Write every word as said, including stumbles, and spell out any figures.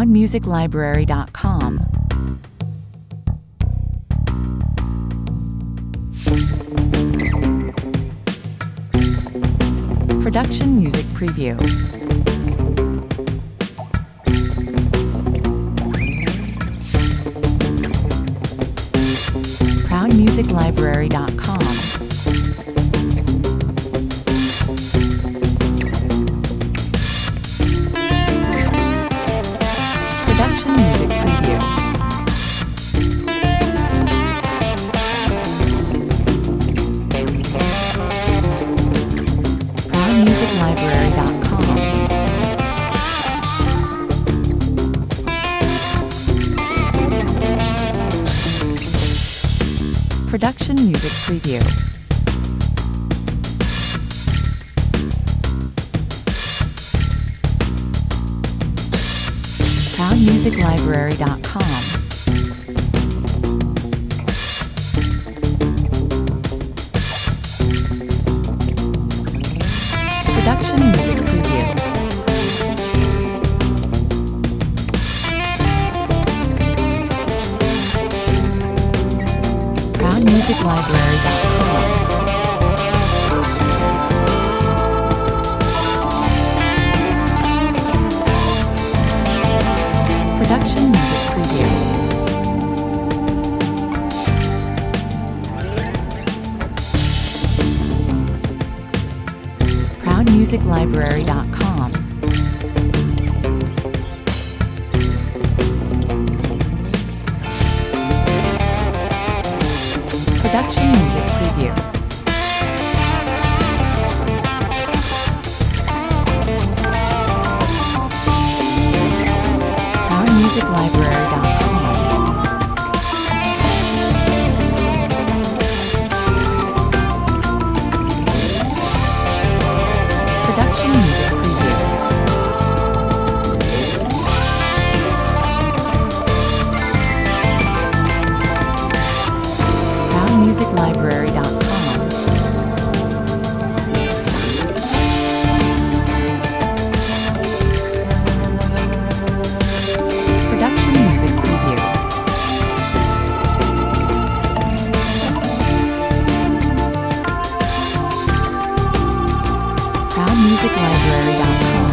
proud music library dot com. Production Music Preview. proud music library dot com. Production Music Preview. proud music library dot com. Production Music Preview. proud music library dot com. Production Music Preview. proud music library dot com. Production Music Preview. proud music library dot com. Production Music Preview. proud music library dot com. Production Music Preview. proud music library dot com. Production Music Preview. proud music library dot com.